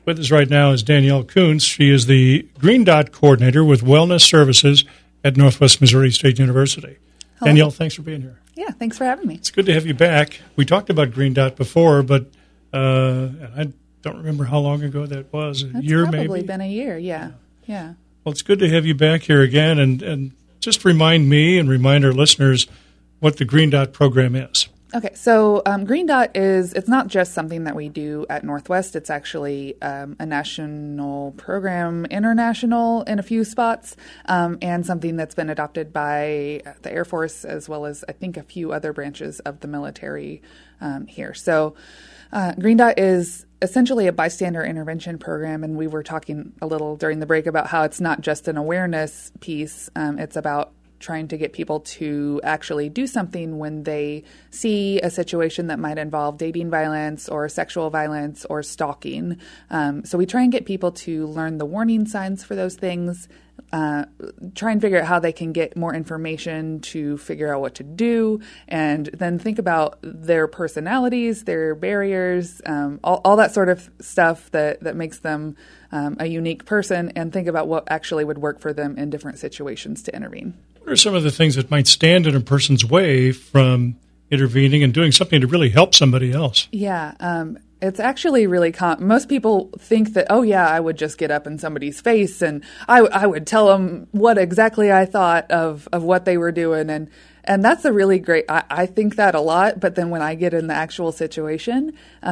With us right now is Danielle Kuntz. She is the Green Dot Coordinator with Wellness Services at Northwest Missouri State University. Hello. Danielle, thanks for being here. Yeah, thanks for having me. It's good to have you back. We talked about Green Dot before, but I don't remember how long ago that was. That's year, probably maybe? Been a year, yeah. Well, it's good to have you back here again, and just remind me and remind our listeners what the Green Dot program is. Okay, so Green Dot it's not just something that we do at Northwest. It's actually a national program, international in a few spots, and something that's been adopted by the Air Force as well as, I think, a few other branches of the military here. So Green Dot is essentially a bystander intervention program, and we were talking a little during the break about how it's not just an awareness piece. It's about trying to get people to actually do something when they see a situation that might involve dating violence or sexual violence or stalking. So we try and get people to learn the warning signs for those things, try and figure out how they can get more information to figure out what to do, and then think about their personalities, their barriers, all that sort of stuff that makes them a unique person, and think about what actually would work for them in different situations to intervene. What are some of the things that might stand in a person's way from intervening and doing something to really help somebody else? Yeah, it's actually really most people think that, oh, yeah, I would just get up in somebody's face and I would tell them what exactly I thought of what they were doing. And that's a really great, I think that a lot. But then when I get in the actual situation,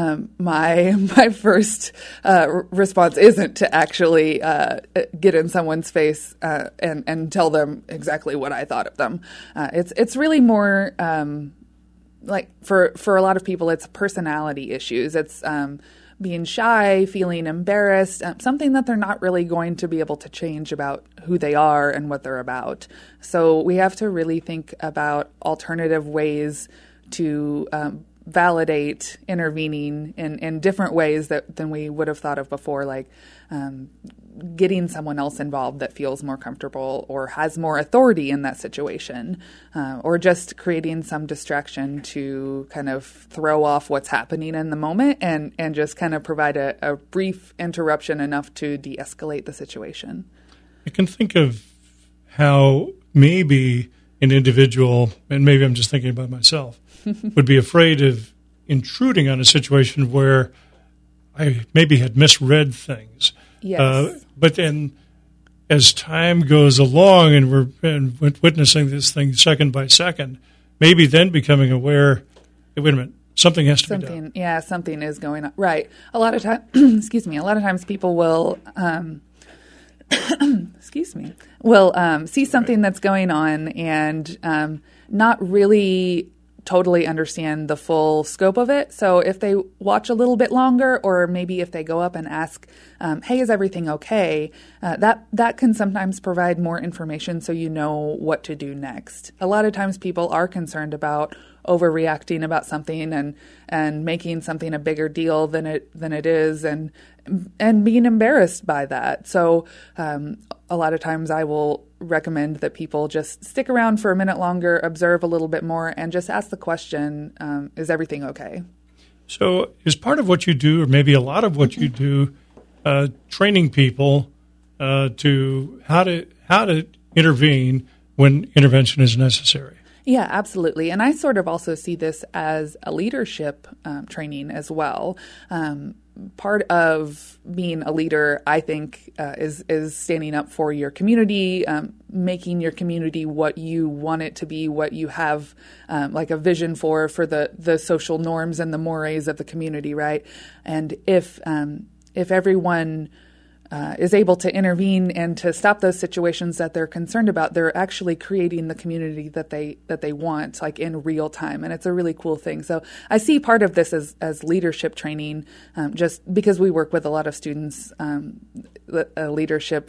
my first response isn't to actually get in someone's face and tell them exactly what I thought of them. It's really more like for a lot of people, it's personality issues. It's being shy, feeling embarrassed, something that they're not really going to be able to change about who they are and what they're about. So we have to really think about alternative ways to validate intervening in different ways than we would have thought of before, like getting someone else involved that feels more comfortable or has more authority in that situation, or just creating some distraction to kind of throw off what's happening in the moment and just kind of provide a brief interruption enough to de-escalate the situation. I can think of how maybe an individual, and maybe I'm just thinking about myself, would be afraid of intruding on a situation where I maybe had misread things. Yes. But then as time goes along and we're witnessing this thing second by second, maybe then becoming aware, hey, wait a minute, something has to be done. Yeah, something is going on. Right. A lot of times, a lot of times people will, see something that's going on and not really totally understand the full scope of it. So if they watch a little bit longer, or maybe if they go up and ask, hey, is everything okay? That can sometimes provide more information so you know what to do next. A lot of times people are concerned about overreacting about something and making something a bigger deal than it is and being embarrassed by that. So a lot of times I will recommend that people just stick around for a minute longer, observe a little bit more, and just ask the question, is everything okay? So is part of what you do, or maybe a lot of what you do, training people to how to intervene when intervention is necessary? Yeah, absolutely. And I sort of also see this as a leadership training as well. Part of being a leader, I think, is standing up for your community, making your community what you want it to be, what you have like a vision for the social norms and the mores of the community, right? And if everyone is able to intervene and to stop those situations that they're concerned about, they're actually creating the community that they want, like in real time. And it's a really cool thing. So I see part of this as leadership training, just because we work with a lot of students. Leadership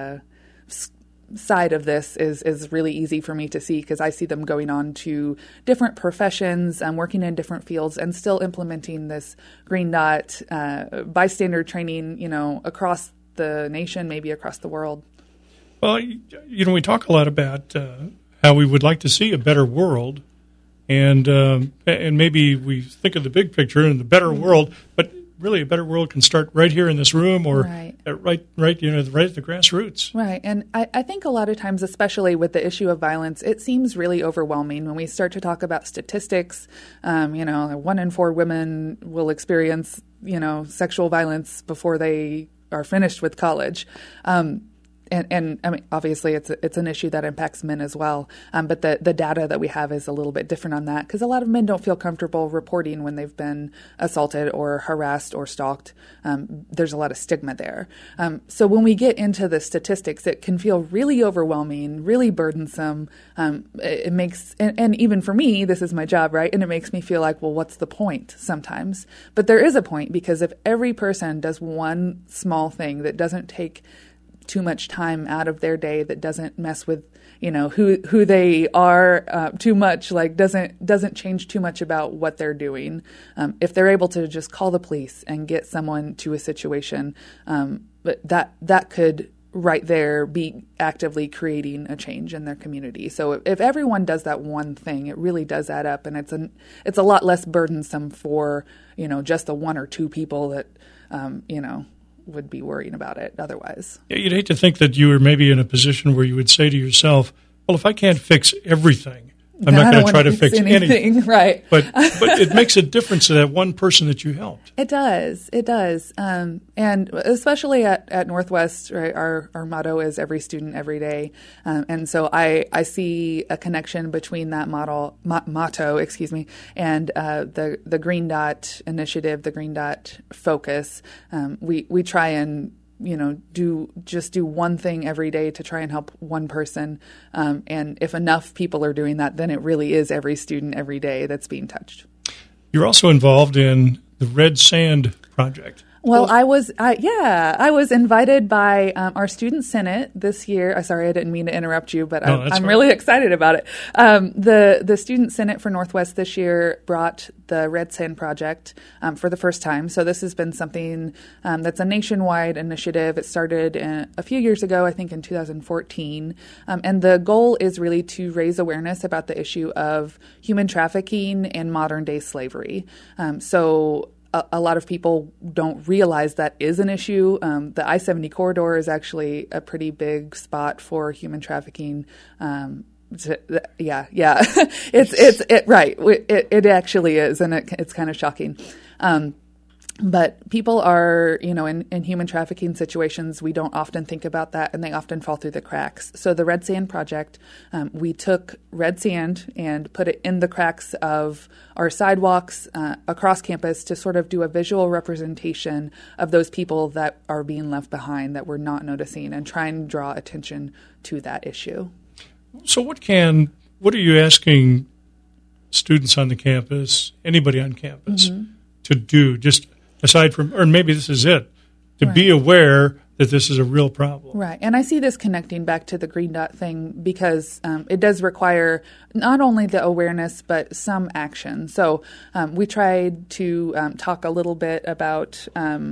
side of this is really easy for me to see, because I see them going on to different professions, working in different fields, and still implementing this Green Dot bystander training, across the nation, maybe across the world. Well, we talk a lot about how we would like to see a better world, and maybe we think of the big picture and the better world, but really a better world can start right here in this room, or Right. right at the grassroots. Right. And I think a lot of times, especially with the issue of violence, it seems really overwhelming when we start to talk about statistics. 1 in 4 women will experience, sexual violence before they are finished with college. And I mean, obviously, it's an issue that impacts men as well. But the data that we have is a little bit different on that, because a lot of men don't feel comfortable reporting when they've been assaulted or harassed or stalked. There's a lot of stigma there. So when we get into the statistics, it can feel really overwhelming, really burdensome. It makes, and even for me, this is my job, right? And it makes me feel like, well, what's the point sometimes? But there is a point, because if every person does one small thing that doesn't take too much time out of their day, that doesn't mess with who they are too much, like doesn't change too much about what they're doing, if they're able to just call the police and get someone to a situation, but that could right there be actively creating a change in their community. So if everyone does that one thing, it really does add up, and it's a lot less burdensome for just the 1 or 2 people that would be worrying about it otherwise. Yeah, you'd hate to think that you were maybe in a position where you would say to yourself, well, if I can't fix everything, I'm not going to try to fix anything. Right. But it makes a difference to that one person that you helped. It does. And especially at Northwest, right, our motto is every student, every day. And so I see a connection between that motto, and the Green Dot initiative, the Green Dot focus. We try and do one thing every day to try and help one person. And if enough people are doing that, then it really is every student every day that's being touched. You're also involved in the Red Sand Project. Well, I was invited by our student senate this year. Sorry, I didn't mean to interrupt you, but I'm really excited about it. The student senate for Northwest this year brought the Red Sand Project for the first time. So this has been something that's a nationwide initiative. It started a few years ago, I think in 2014. And the goal is really to raise awareness about the issue of human trafficking and modern day slavery. So a lot of people don't realize that is an issue. The I-70 corridor is actually a pretty big spot for human trafficking. It actually is, and it's kind of shocking. But people are, in human trafficking situations, we don't often think about that, and they often fall through the cracks. So the Red Sand Project, we took red sand and put it in the cracks of our sidewalks across campus to sort of do a visual representation of those people that are being left behind, that we're not noticing, and try and draw attention to that issue. So what are you asking students on the campus, anybody on campus, to do, just aside from, or maybe this is it, to be aware that this is a real problem? Right. And I see this connecting back to the Green Dot thing, because it does require not only the awareness, but some action. So we tried to talk a little bit about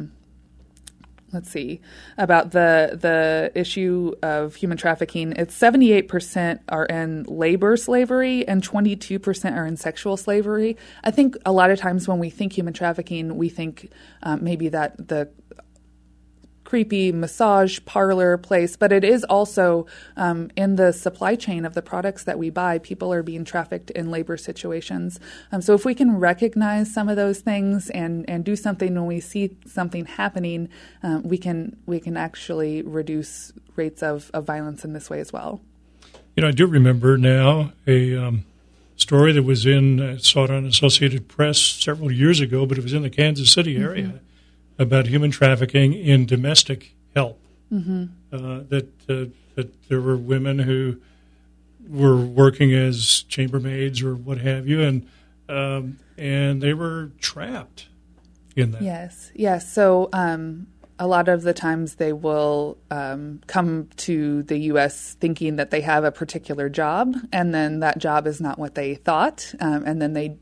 about the issue of human trafficking. It's 78% are in labor slavery and 22% are in sexual slavery. I think a lot of times when we think human trafficking, we think maybe that the creepy massage parlor place, but it is also in the supply chain of the products that we buy. People are being trafficked in labor situations. So if we can recognize some of those things and do something when we see something happening, we can actually reduce rates of violence in this way as well. I do remember now a story that was saw it on Associated Press several years ago, but it was in the Kansas City area. About human trafficking in domestic help. That there were women who were working as chambermaids or what have you, and they were trapped in that. Yes. So a lot of the times they will come to the U.S. thinking that they have a particular job, and then that job is not what they thought, and then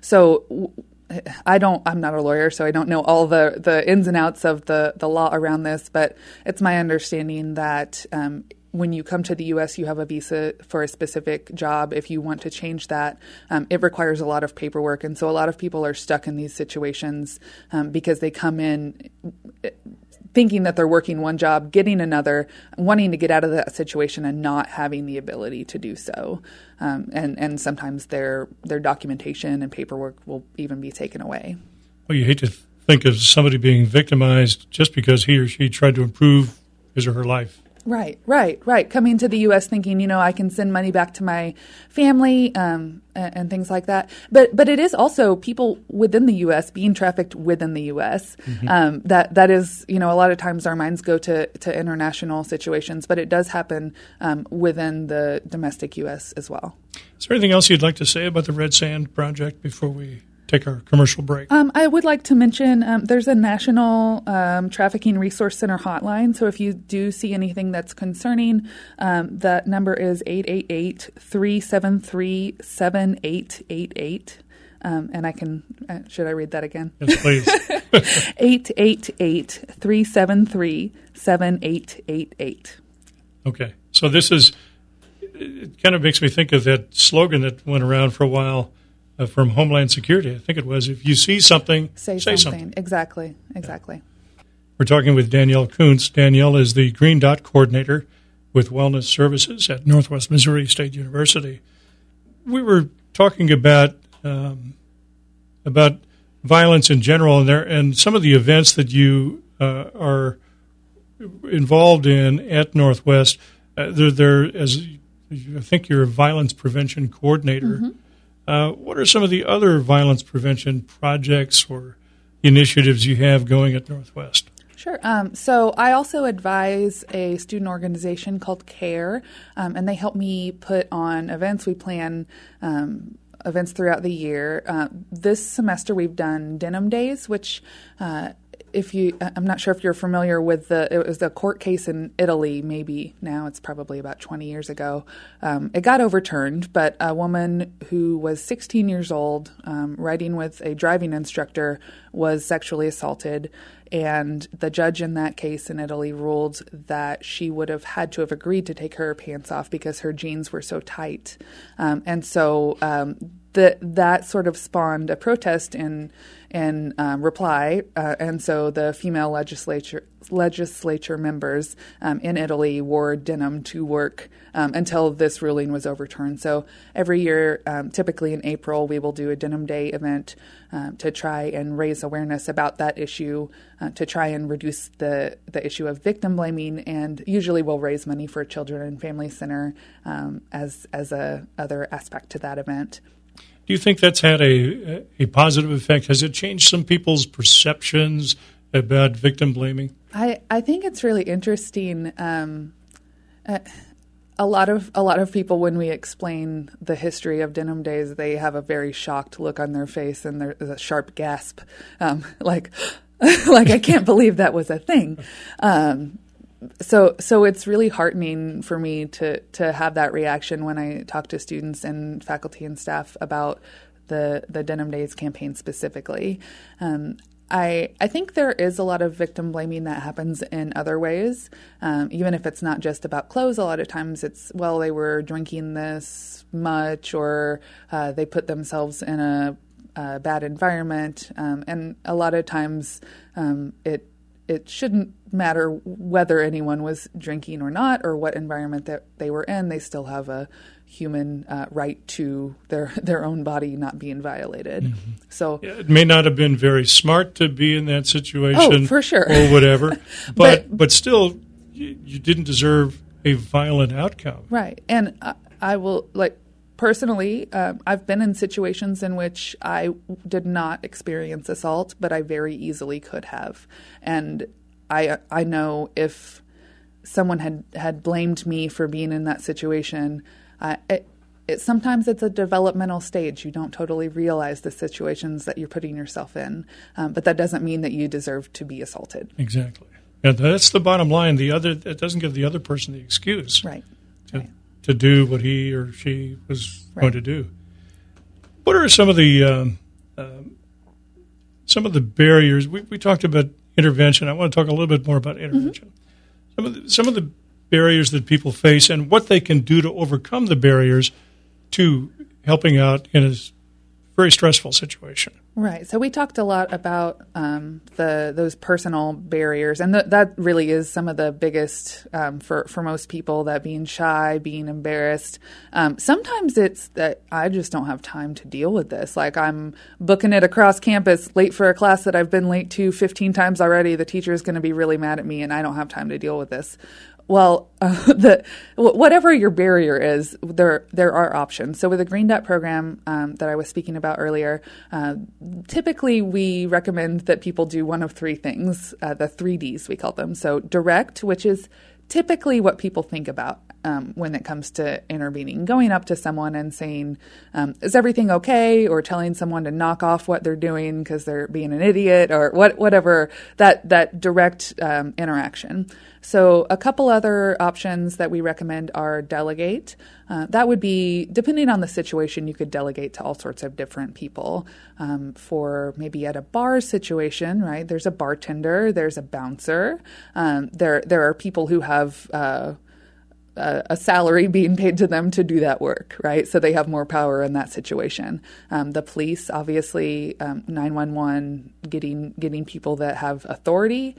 I'm not a lawyer, so I don't know all the ins and outs of the law around this, but it's my understanding that when you come to the U.S., you have a visa for a specific job. If you want to change that, it requires a lot of paperwork. And so a lot of people are stuck in these situations because they come in thinking that they're working one job, getting another, wanting to get out of that situation and not having the ability to do so. And sometimes their documentation and paperwork will even be taken away. Well, you hate to think of somebody being victimized just because he or she tried to improve his or her life. Right. Coming to the U.S. thinking, I can send money back to my family and things like that. But it is also people within the U.S. being trafficked within the U.S. Mm-hmm. That is, a lot of times our minds go to international situations, but it does happen within the domestic U.S. as well. Is there anything else you'd like to say about the Red Sand Project before we take our commercial break? I would like to mention there's a National Trafficking Resource Center hotline. So if you do see anything that's concerning, that number is 888-373-7888. And I can, should I read that again? Yes, please. 888-373-7888. Okay. So it kind of makes me think of that slogan that went around for a while, from Homeland Security, I think it was, if you see something, say something. Exactly. We're talking with Danielle Kuntz. Danielle is the Green Dot Coordinator with Wellness Services at Northwest Missouri State University. We were talking about violence in general and some of the events that you are involved in at Northwest. There, as I think you're a violence prevention coordinator. Mm-hmm. What are some of the other violence prevention projects or initiatives you have going at Northwest? Sure. So I also advise a student organization called CARE, and they help me put on events. We plan events throughout the year. This semester we've done Denim Days, which I'm not sure if you're familiar with it was a court case in Italy, maybe now it's probably about 20 years ago. It got overturned, but a woman who was 16 years old, riding with a driving instructor, was sexually assaulted. And the judge in that case in Italy ruled that she would have had to have agreed to take her pants off because her jeans were so tight. And so that sort of spawned a protest in reply, and so the female legislature members in Italy wore denim to work until this ruling was overturned. So every year, typically in April, we will do a Denim Day event to try and raise awareness about that issue, to try and reduce the issue of victim blaming, and usually we'll raise money for Children and Family Center as a other aspect to that event. Do you think that's had a positive effect? Has it changed some people's perceptions about victim blaming? I think it's really interesting. A lot of people, when we explain the history of Denim Days, they have a very shocked look on their face, and there's a sharp gasp, like I can't believe that was a thing. So it's really heartening for me to have that reaction when I talk to students and faculty and staff about the Denim Days campaign specifically. I think there is a lot of victim blaming that happens in other ways, even if it's not just about clothes. A lot of times it's, well, they were drinking this much, or they put themselves in a bad environment, and a lot of times it shouldn't matter whether anyone was drinking or not, or what environment that they were in. They still have a human right to their own body not being violated. Mm-hmm. So it may not have been very smart to be in that situation, oh, for sure, or whatever, but still, you didn't deserve a violent outcome, right? And I will personally, I've been in situations in which I did not experience assault, but I very easily could have. And I know if someone had blamed me for being in that situation, sometimes it's a developmental stage. You don't totally realize the situations that you're putting yourself in, but that doesn't mean that you deserve to be assaulted. Exactly. And that's the bottom line. It doesn't give the other person the excuse. Right. To do what he or she was going to do. What are some of the barriers? We talked about intervention. I want to talk a little bit more about intervention. Mm-hmm. Some of the barriers that people face and what they can do to overcome the barriers to helping out in a very stressful situation. Right. So we talked a lot about those personal barriers, and that really is some of the biggest for most people, that being shy, being embarrassed. Sometimes it's that I just don't have time to deal with this. Like, I'm booking it across campus late for a class that I've been late to 15 times already. The teacher is going to be really mad at me, and I don't have time to deal with this. Well, whatever your barrier is, there are options. So with the Green Dot program that I was speaking about earlier, typically we recommend that people do one of three things, the 3Ds we call them. So direct, which is typically what people think about when it comes to intervening, going up to someone and saying, is everything okay? Or telling someone to knock off what they're doing because they're being an idiot, or whatever, that direct interaction. So a couple other options that we recommend are delegate. That would be, depending on the situation, you could delegate to all sorts of different people. For maybe at a bar situation, right? There's a bartender, there's a bouncer. There are people who have a salary being paid to them to do that work, right? So they have more power in that situation. The police, obviously, 911, getting people that have authority.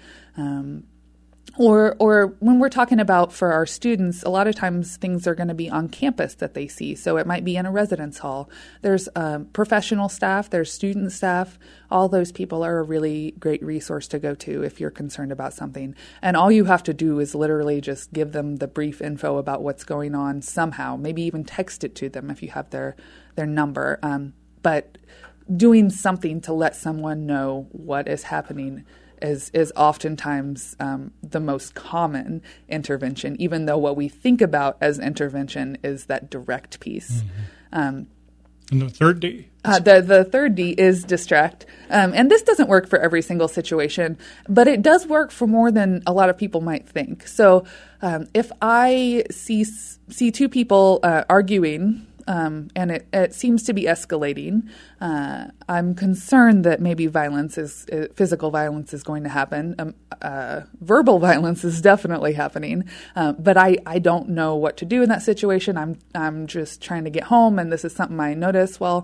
Or when we're talking about for our students, a lot of times things are going to be on campus that they see. So it might be in a residence hall. There's professional staff, there's student staff. All those people are a really great resource to go to if you're concerned about something. And all you have to do is literally just give them the brief info about what's going on somehow, maybe even text it to them if you have their number. But doing something to let someone know what is happening is oftentimes the most common intervention, even though what we think about as intervention is that direct piece. Mm-hmm. And the third D? The third D is distract. And this doesn't work for every single situation, but it does work for more than a lot of people might think. So if I see two people arguing, and it seems to be escalating, I'm concerned that maybe physical violence is going to happen. Verbal violence is definitely happening, but I don't know what to do in that situation. I'm just trying to get home, and this is something I notice. Well,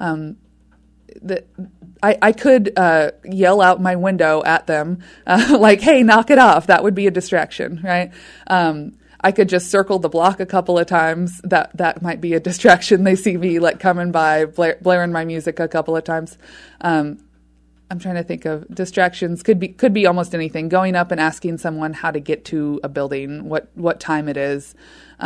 I could yell out my window at them, like, "Hey, knock it off!" That would be a distraction, right? I could just circle the block a couple of times. That might be a distraction. They see me like coming by, blaring my music a couple of times. I'm trying to think of distractions. Could be almost anything. Going up and asking someone how to get to a building, what time it is.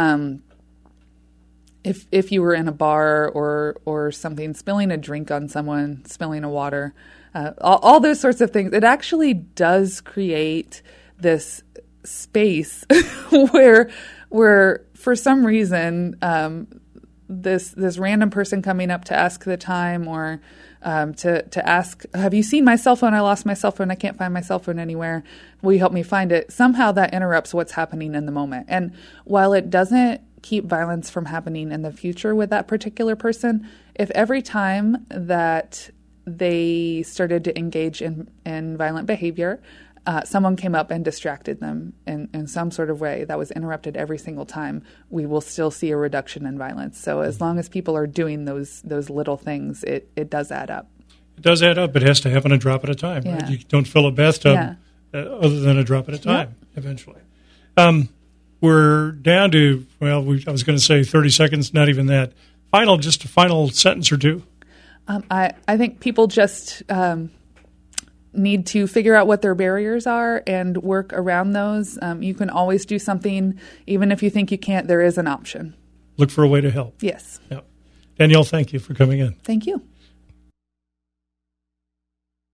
If you were in a bar or something, spilling a drink on someone, spilling a water, all those sorts of things. It actually does create this space where for some reason this random person coming up to ask the time or to ask, have you seen my cell phone? I lost my cell phone. I can't find my cell phone anywhere. Will you help me find it? Somehow that interrupts what's happening in the moment. And while it doesn't keep violence from happening in the future with that particular person, if every time that they started to engage in violent behavior, someone came up and distracted them in some sort of way that was interrupted every single time, we will still see a reduction in violence. So as long as people are doing those little things, it does add up. It does add up. It has to happen a drop at a time. Yeah. Right? You don't fill a bathtub other than a drop at a time, eventually. We're down to, I was going to say 30 seconds, not even that. Just a final sentence or two. I think people just need to figure out what their barriers are and work around those. You can always do something. Even if you think you can't, there is an option. Look for a way to help. Yes. Yep. Danielle, thank you for coming in. Thank you.